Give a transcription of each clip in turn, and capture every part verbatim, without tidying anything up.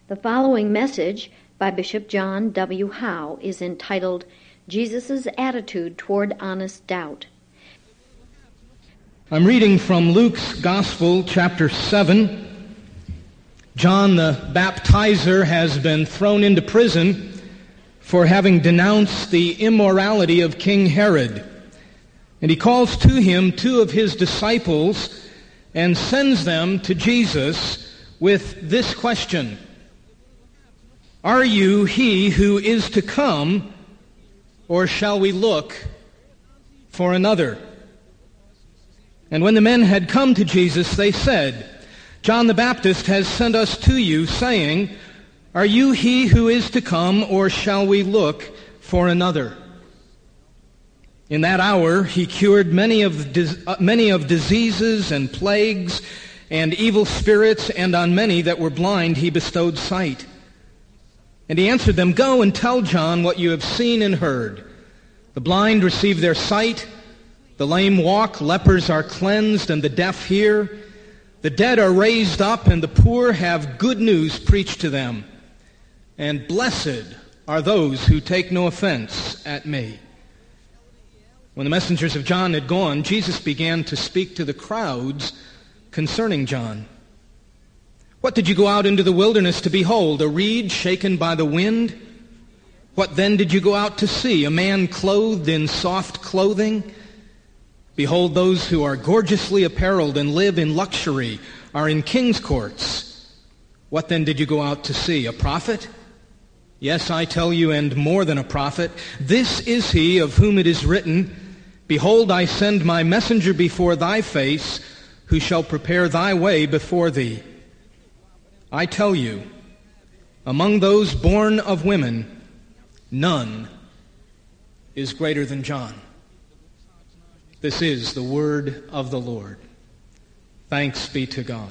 The following message by Bishop John W. Howe is entitled, Jesus' Attitude Toward Honest Doubt. I'm reading from Luke's Gospel, chapter seven. John the Baptizer has been thrown into prison for having denounced the immorality of King Herod. And he calls to him two of his disciples and sends them to Jesus with this question: Are you he who is to come, or shall we look for another? And when the men had come to Jesus, they said, John the Baptist has sent us to you, saying, Are you he who is to come, or shall we look for another? In that hour he cured many of, dis- uh, many of diseases and plagues and evil spirits, and on many that were blind he bestowed sight. And he answered them, Go and tell John what you have seen and heard. The blind receive their sight, the lame walk, lepers are cleansed, and the deaf hear. The dead are raised up, and the poor have good news preached to them. And blessed are those who take no offense at me. When the messengers of John had gone, Jesus began to speak to the crowds concerning John. What did you go out into the wilderness to behold? A reed shaken by the wind? What then did you go out to see? A man clothed in soft clothing? Behold, those who are gorgeously apparelled and live in luxury are in king's courts. What then did you go out to see? A prophet? Yes, I tell you, and more than a prophet. This is he of whom it is written, Behold, I send my messenger before thy face, who shall prepare thy way before thee. I tell you, among those born of women, none is greater than John. This is the word of the Lord. Thanks be to God.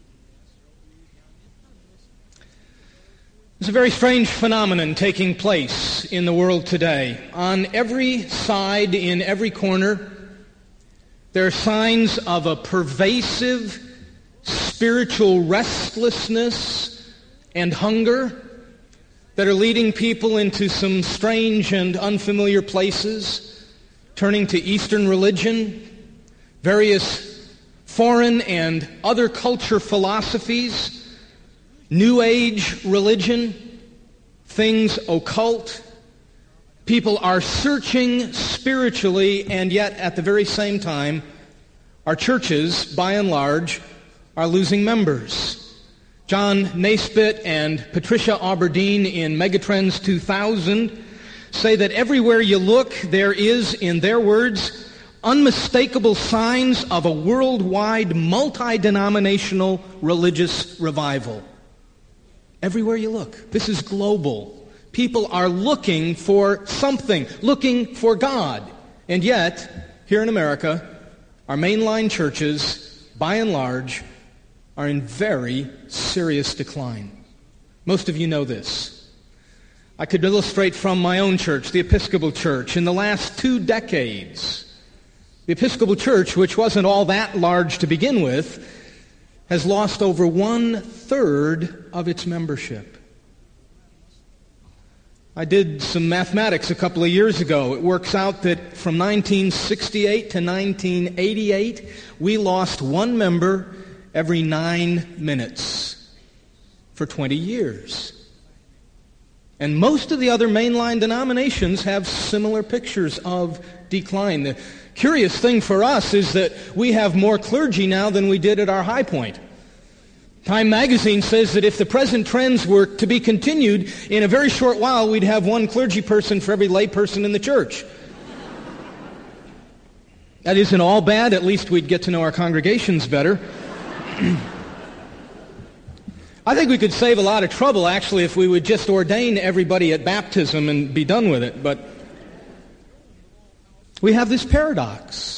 There's a very strange phenomenon taking place in the world today. On every side, in every corner, there are signs of a pervasive spiritual restlessness and hunger that are leading people into some strange and unfamiliar places, turning to Eastern religion, various foreign and other culture philosophies, New Age religion, things occult. People are searching spiritually, and yet at the very same time, our churches, by and large, are losing members. John Naisbitt and Patricia Aberdeen in Megatrends two thousand say that everywhere you look, there is, in their words, unmistakable signs of a worldwide, multi-denominational religious revival. Everywhere you look. This is global. People are looking for something, looking for God. And yet, here in America, our mainline churches, by and large, are in very serious decline. Most of you know this. I could illustrate from my own church, the Episcopal Church. In the last two decades, the Episcopal Church, which wasn't all that large to begin with, has lost over one-third of its membership. I did some mathematics a couple of years ago. It works out that from nineteen sixty-eight to nineteen eighty-eight, we lost one member every nine minutes for twenty years. And most of the other mainline denominations have similar pictures of decline. The curious thing for us is that we have more clergy now than we did at our high point. Time magazine says that if the present trends were to be continued, in a very short while we'd have one clergy person for every lay person in the church. That isn't all bad. At least we'd get to know our congregations better. I think we could save a lot of trouble, actually, if we would just ordain everybody at baptism and be done with it. But we have this paradox.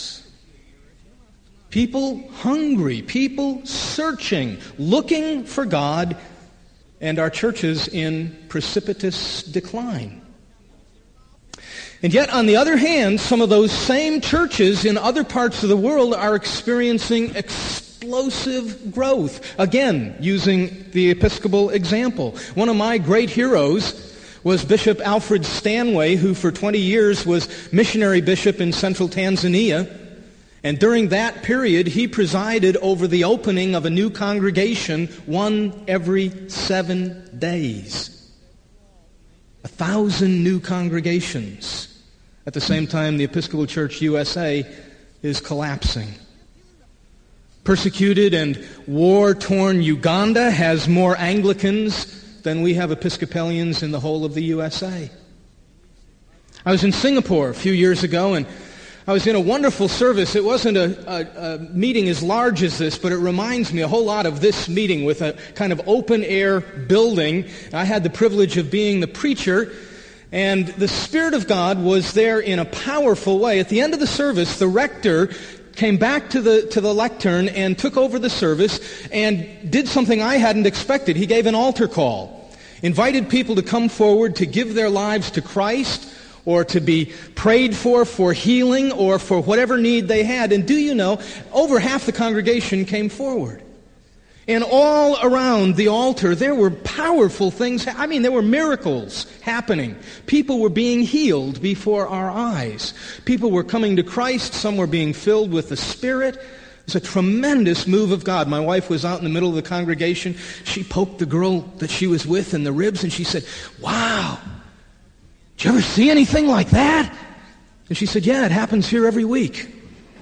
People hungry, people searching, looking for God, and our churches in precipitous decline. And yet, on the other hand, some of those same churches in other parts of the world are experiencing ex- explosive growth. Again, using the Episcopal example. One of my great heroes was Bishop Alfred Stanway, who for twenty years was missionary bishop in central Tanzania. And during that period, he presided over the opening of a new congregation, one every seven days. A thousand new congregations. At the same time, the Episcopal Church U S A is collapsing. Persecuted and war-torn Uganda has more Anglicans than we have Episcopalians in the whole of the U S A. I was in Singapore a few years ago, and I was in a wonderful service. It wasn't a, a, a meeting as large as this, but it reminds me a whole lot of this meeting with a kind of open-air building. I had the privilege of being the preacher, and the Spirit of God was there in a powerful way. At the end of the service, the rector came back to the to the lectern and took over the service and did something I hadn't expected. He gave an altar call, invited people to come forward to give their lives to Christ, or to be prayed for for healing, or for whatever need they had. And do you know, over half the congregation came forward. And all around the altar, there were powerful things. I mean, there were miracles happening. People were being healed before our eyes. People were coming to Christ. Some were being filled with the Spirit. It was a tremendous move of God. My wife was out in the middle of the congregation. She poked the girl that she was with in the ribs, and she said, "Wow, did you ever see anything like that?" And she said, "Yeah, it happens here every week."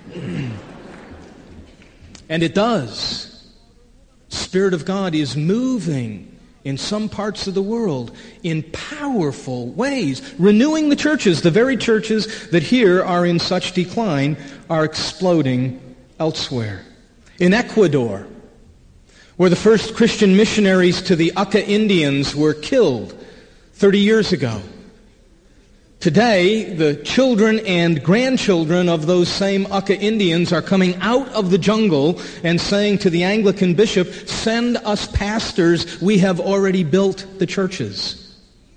And it does. Spirit of God is moving in some parts of the world in powerful ways, renewing the churches. The very churches that here are in such decline are exploding elsewhere. In Ecuador, where the first Christian missionaries to the Auca Indians were killed thirty years ago, today, the children and grandchildren of those same Auca Indians are coming out of the jungle and saying to the Anglican bishop, "Send us pastors, we have already built the churches."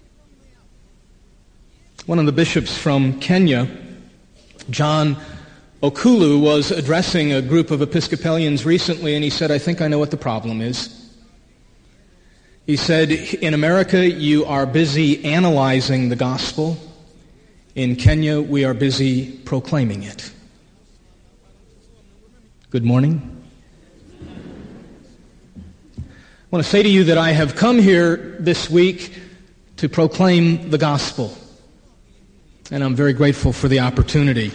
One of the bishops from Kenya, John Okulu, was addressing a group of Episcopalians recently, and he said, "I think I know what the problem is." He said, "In America, you are busy analyzing the gospel. In Kenya, we are busy proclaiming it." Good morning. I want to say to you that I have come here this week to proclaim the gospel, and I'm very grateful for the opportunity.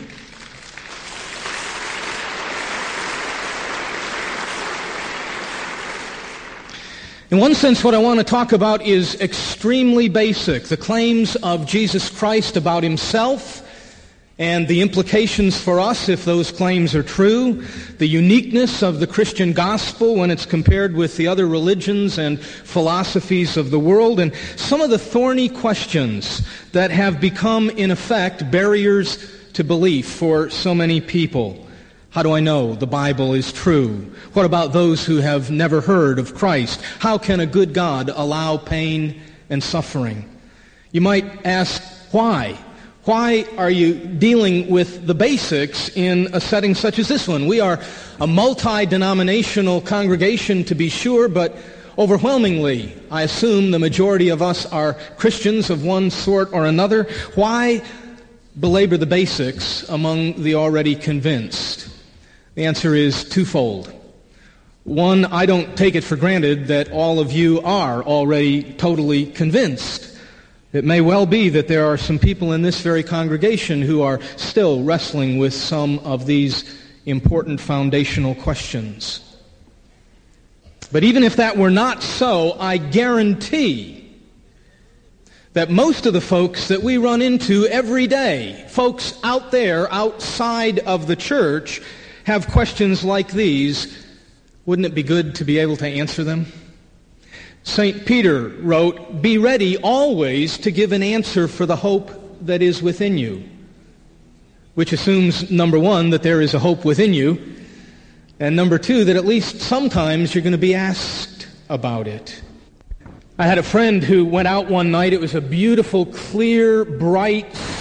In one sense, what I want to talk about is extremely basic. The claims of Jesus Christ about himself and the implications for us if those claims are true. The uniqueness of the Christian gospel when it's compared with the other religions and philosophies of the world. And some of the thorny questions that have become, in effect, barriers to belief for so many people. How do I know the Bible is true? What about those who have never heard of Christ? How can a good God allow pain and suffering? You might ask, why? Why are you dealing with the basics in a setting such as this one? We are a multi-denominational congregation, to be sure, but overwhelmingly, I assume the majority of us are Christians of one sort or another. Why belabor the basics among the already convinced? The answer is twofold. One, I don't take it for granted that all of you are already totally convinced. It may well be that there are some people in this very congregation who are still wrestling with some of these important foundational questions. But even if that were not so, I guarantee that most of the folks that we run into every day, folks out there outside of the church, have questions like these. Wouldn't it be good to be able to answer them? Saint Peter wrote, "Be ready always to give an answer for the hope that is within you," which assumes, number one, that there is a hope within you, and number two, that at least sometimes you're going to be asked about it. I had a friend who went out one night. It was a beautiful, clear, bright,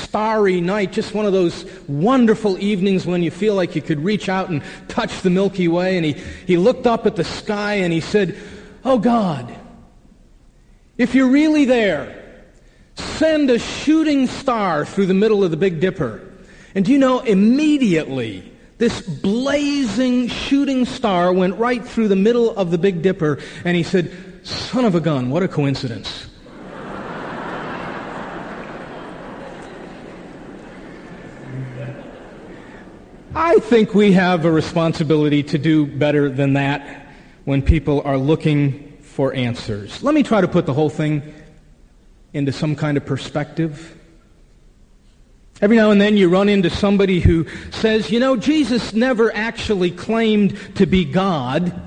starry night, just one of those wonderful evenings when you feel like you could reach out and touch the Milky Way. And he, he looked up at the sky and he said, "Oh God, if you're really there, send a shooting star through the middle of the Big Dipper." And do you know, immediately, this blazing shooting star went right through the middle of the Big Dipper, and he said, "Son of a gun, what a coincidence." I think we have a responsibility to do better than that when people are looking for answers. Let me try to put the whole thing into some kind of perspective. Every now and then you run into somebody who says, you know, Jesus never actually claimed to be God.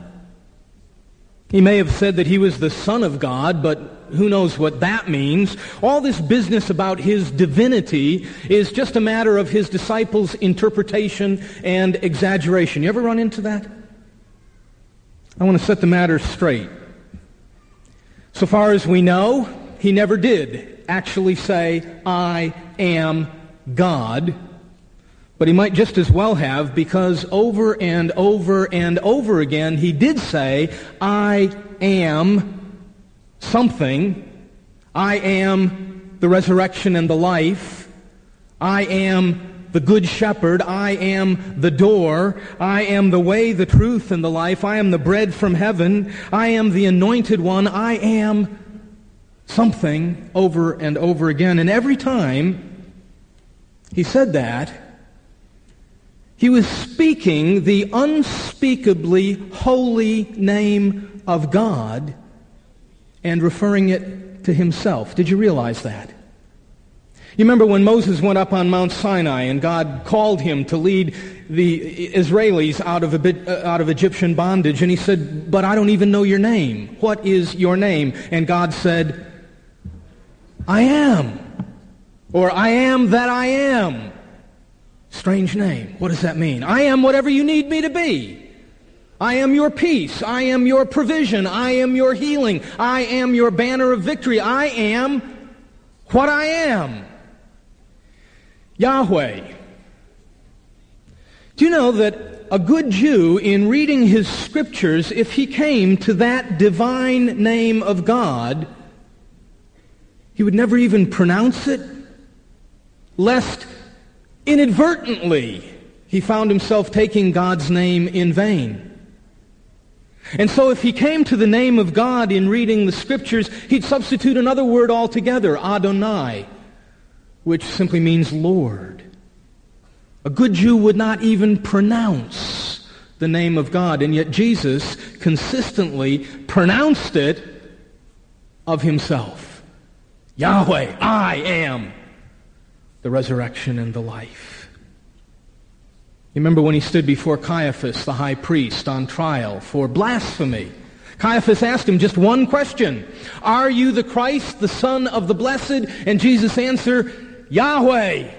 He may have said that he was the Son of God, but who knows what that means. All this business about his divinity is just a matter of his disciples' interpretation and exaggeration. You ever run into that? I want to set the matter straight. So far as we know, he never did actually say, "I am God," but he might just as well have, because over and over and over again he did say, "I am something. I am the resurrection and the life. I am the good shepherd. I am the door. I am the way, the truth, and the life. I am the bread from heaven. I am the anointed one. I am something," over and over again. And every time he said that, he was speaking the unspeakably holy name of God and referring it to himself. Did you realize that? You remember when Moses went up on Mount Sinai and God called him to lead the Israelis out of, a bit, uh, out of Egyptian bondage, and he said, "But I don't even know your name. What is your name?" And God said, "I am," or "I am that I am." Strange name. What does that mean? I am whatever you need me to be. I am your peace. I am your provision. I am your healing. I am your banner of victory. I am what I am. Yahweh. Do you know that a good Jew, in reading his scriptures, if he came to that divine name of God, he would never even pronounce it, lest inadvertently he found himself taking God's name in vain. And so if he came to the name of God in reading the scriptures, he'd substitute another word altogether, Adonai, which simply means Lord. A good Jew would not even pronounce the name of God, and yet Jesus consistently pronounced it of himself. Yahweh, I am the resurrection and the life. You remember when he stood before Caiaphas, the high priest, on trial for blasphemy. Caiaphas asked him just one question. "Are you the Christ, the Son of the Blessed?" And Jesus answered, "Yahweh,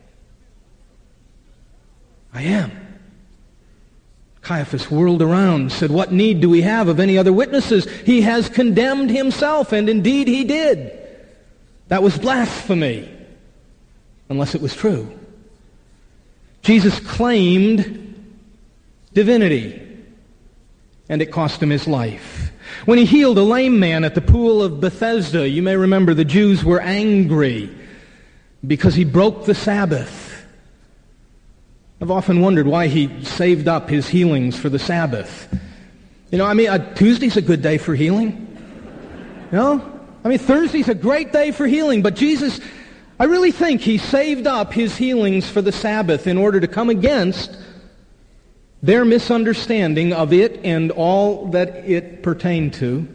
I am." Caiaphas whirled around and said, "What need do we have of any other witnesses? He has condemned himself," and indeed he did. That was blasphemy, unless it was true. Jesus claimed divinity, and it cost him his life. When he healed a lame man at the pool of Bethesda, you may remember the Jews were angry because he broke the Sabbath. I've often wondered why he saved up his healings for the Sabbath. You know, I mean, uh, Tuesday's a good day for healing. You know? I mean, Thursday's a great day for healing, but Jesus, I really think he saved up his healings for the Sabbath in order to come against their misunderstanding of it and all that it pertained to.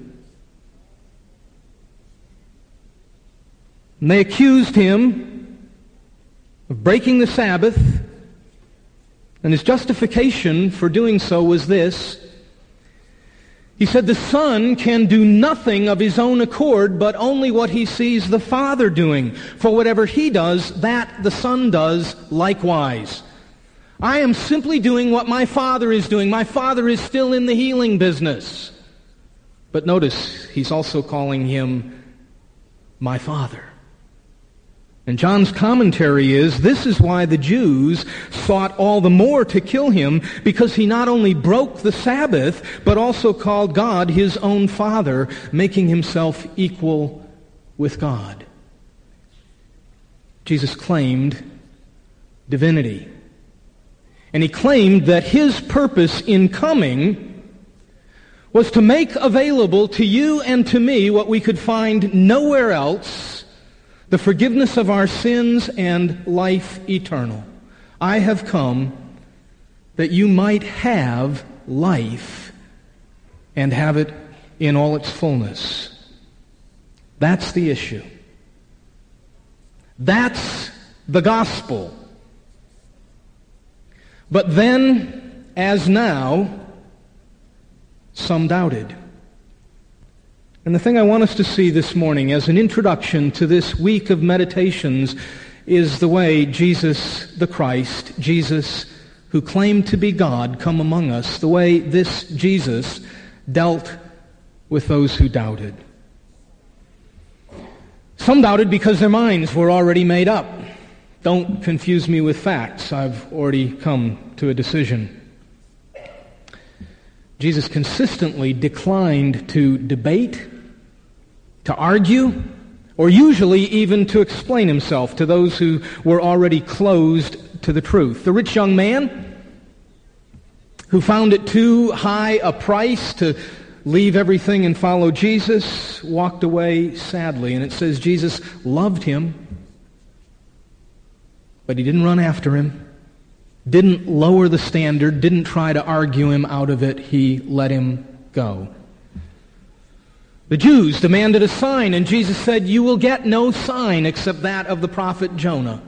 And they accused him of breaking the Sabbath, and his justification for doing so was this. He said the Son can do nothing of his own accord, but only what he sees the Father doing. For whatever he does, that the Son does likewise. I am simply doing what my Father is doing. My Father is still in the healing business. But notice, he's also calling him my Father. And John's commentary is, this is why the Jews sought all the more to kill him, because he not only broke the Sabbath, but also called God his own Father, making himself equal with God. Jesus claimed divinity. And he claimed that his purpose in coming was to make available to you and to me what we could find nowhere else, the forgiveness of our sins and life eternal. I have come that you might have life and have it in all its fullness. That's the issue. That's the gospel. But then, as now, some doubted. And the thing I want us to see this morning as an introduction to this week of meditations is the way Jesus the Christ, Jesus who claimed to be God, come among us, the way this Jesus dealt with those who doubted. Some doubted because their minds were already made up. Don't confuse me with facts. I've already come to a decision. Jesus consistently declined to debate, to argue, or usually even to explain himself to those who were already closed to the truth. The rich young man who found it too high a price to leave everything and follow Jesus walked away sadly. And it says Jesus loved him, but he didn't run after him, didn't lower the standard, didn't try to argue him out of it. He let him go. The Jews demanded a sign, and Jesus said, "You will get no sign except that of the prophet Jonah."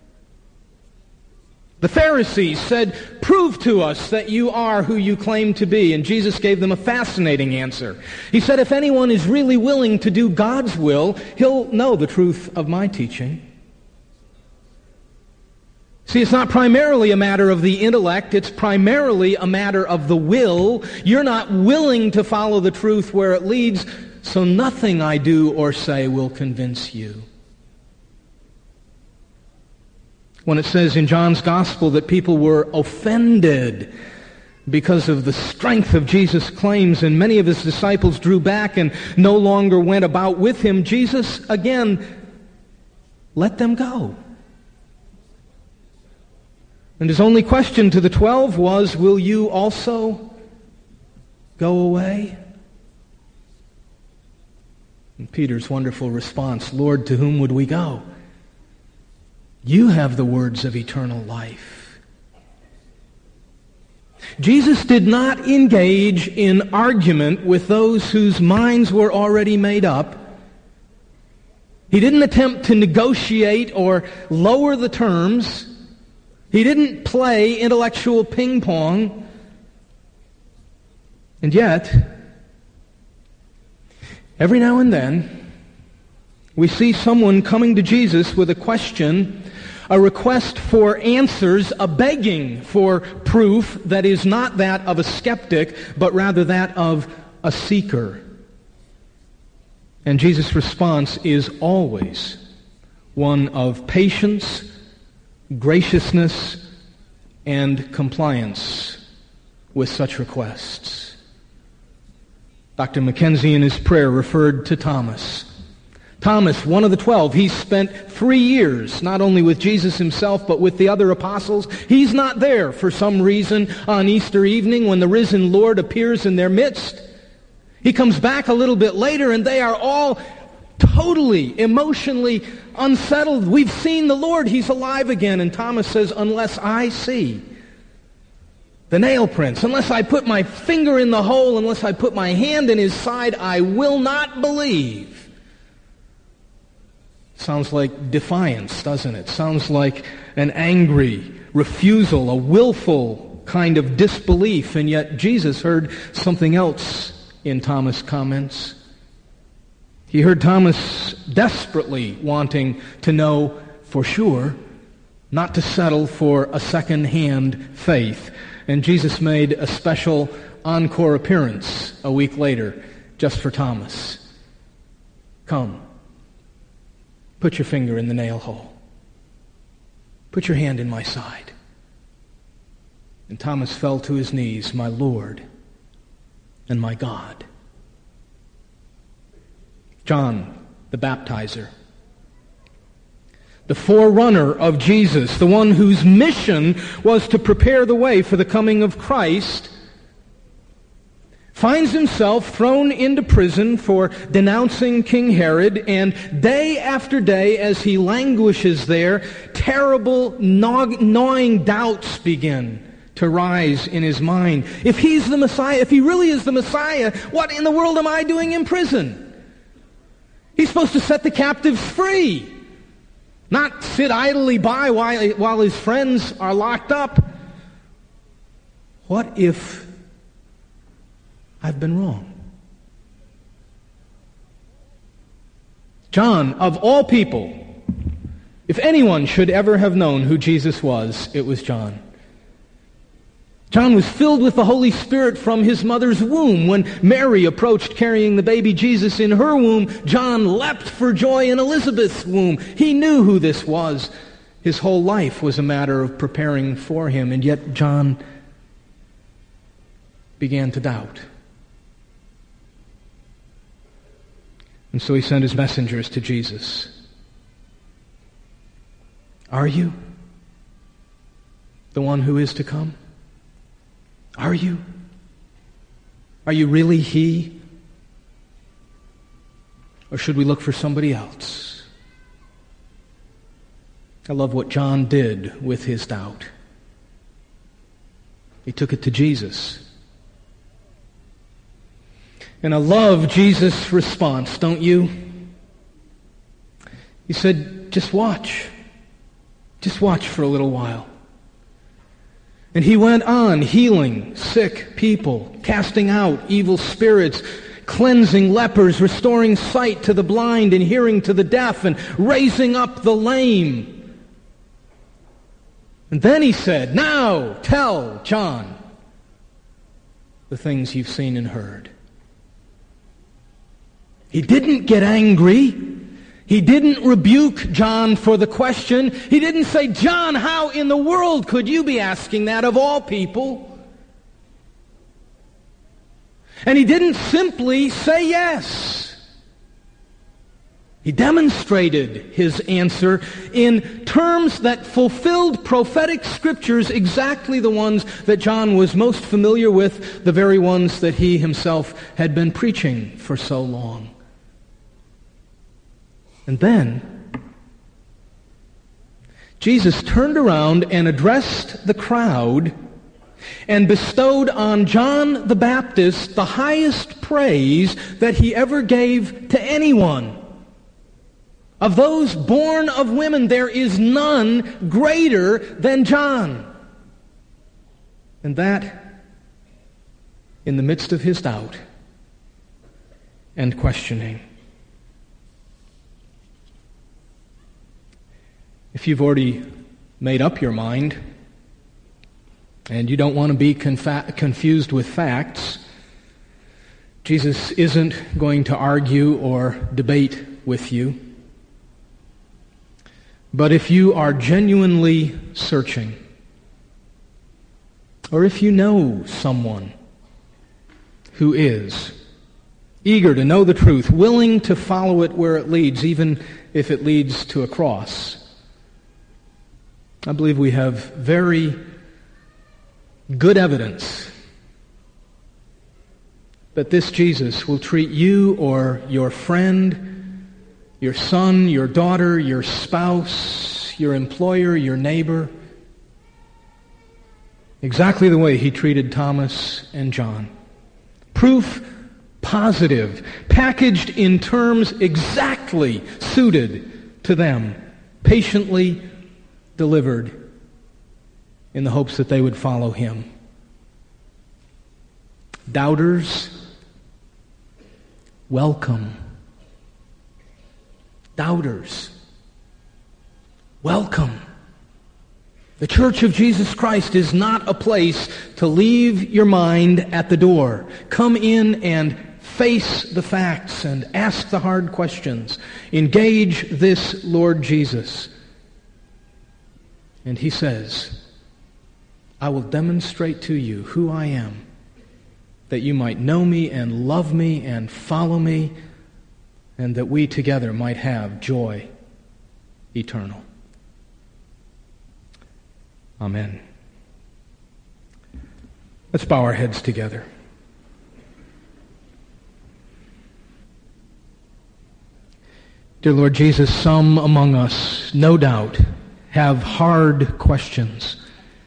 The Pharisees said, "Prove to us that you are who you claim to be." And Jesus gave them a fascinating answer. He said, if anyone is really willing to do God's will, he'll know the truth of my teaching. See, it's not primarily a matter of the intellect. It's primarily a matter of the will. You're not willing to follow the truth where it leads, so nothing I do or say will convince you. When it says in John's Gospel that people were offended because of the strength of Jesus' claims, and many of his disciples drew back and no longer went about with him, Jesus, again, let them go. And his only question to the twelve was, will you also go away? And Peter's wonderful response, Lord, to whom would we go? You have the words of eternal life. Jesus did not engage in argument with those whose minds were already made up. He didn't attempt to negotiate or lower the terms. He didn't play intellectual ping pong. And yet, every now and then, we see someone coming to Jesus with a question, a request for answers, a begging for proof that is not that of a skeptic, but rather that of a seeker. And Jesus' response is always one of patience, graciousness, and compliance with such requests. Doctor Mackenzie in his prayer referred to Thomas. Thomas, one of the twelve, he spent three years not only with Jesus himself but with the other apostles. He's not there for some reason on Easter evening when the risen Lord appears in their midst. He comes back a little bit later and they are all totally emotionally unsettled. We've seen the Lord. He's alive again. And Thomas says, unless I see the nail prints, unless I put my finger in the hole, unless I put my hand in his side, I will not believe. Sounds like defiance, doesn't it? Sounds like an angry refusal, a willful kind of disbelief. And yet Jesus heard something else in Thomas' comments. He heard Thomas desperately wanting to know for sure, not to settle for a second-hand faith. And Jesus made a special encore appearance a week later just for Thomas. Come. Put your finger in the nail hole. Put your hand in my side. And Thomas fell to his knees, my Lord and my God. John the Baptizer, the forerunner of Jesus, the one whose mission was to prepare the way for the coming of Christ, finds himself thrown into prison for denouncing King Herod, and day after day as he languishes there, terrible gnawing doubts begin to rise in his mind. If he's the Messiah, if he really is the Messiah, what in the world am I doing in prison? He's supposed to set the captives free, not sit idly by while, while his friends are locked up. What if I've been wrong? John, of all people, if anyone should ever have known who Jesus was, it was John. John was filled with the Holy Spirit from his mother's womb. When Mary approached carrying the baby Jesus in her womb, John leapt for joy in Elizabeth's womb. He knew who this was. His whole life was a matter of preparing for him, and yet John began to doubt. And so he sent his messengers to Jesus. Are you the one who is to come? Are you? Are you really he? Or should we look for somebody else? I love what John did with his doubt. He took it to Jesus. And I love Jesus' response, don't you? He said, just watch. Just watch for a little while. And he went on healing sick people, casting out evil spirits, cleansing lepers, restoring sight to the blind and hearing to the deaf, and raising up the lame. And then he said, now tell John the things you've seen and heard. He didn't get angry. He didn't rebuke John for the question. He didn't say, John, how in the world could you be asking that of all people? And he didn't simply say yes. He demonstrated his answer in terms that fulfilled prophetic scriptures, exactly the ones that John was most familiar with, the very ones that he himself had been preaching for so long. And then, Jesus turned around and addressed the crowd and bestowed on John the Baptist the highest praise that he ever gave to anyone. Of those born of women, there is none greater than John. And that, in the midst of his doubt and questioning. If you've already made up your mind and you don't want to be confa- confused with facts, Jesus isn't going to argue or debate with you. But if you are genuinely searching, or if you know someone who is eager to know the truth, willing to follow it where it leads, even if it leads to a cross, I believe we have very good evidence that this Jesus will treat you or your friend, your son, your daughter, your spouse, your employer, your neighbor, exactly the way he treated Thomas and John. Proof positive, packaged in terms exactly suited to them, patiently delivered in the hopes that they would follow him. Doubters, welcome. Doubters, welcome. The Church of Jesus Christ is not a place to leave your mind at the door. Come in and face the facts and ask the hard questions. Engage this Lord Jesus. And he says, I will demonstrate to you who I am, that you might know me and love me and follow me, and that we together might have joy eternal. Amen. Let's bow our heads together. Dear Lord Jesus, some among us, no doubt, have hard questions.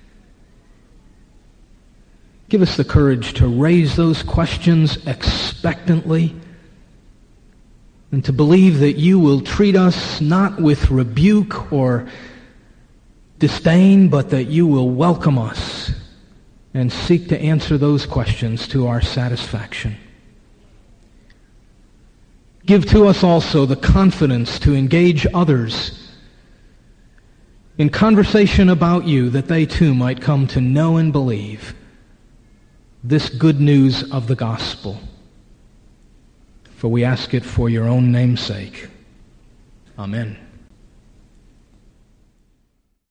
Give us the courage to raise those questions expectantly and to believe that you will treat us not with rebuke or disdain, but that you will welcome us and seek to answer those questions to our satisfaction. Give to us also the confidence to engage others in conversation about you, that they too might come to know and believe this good news of the gospel. For we ask it for your own name's sake. Amen.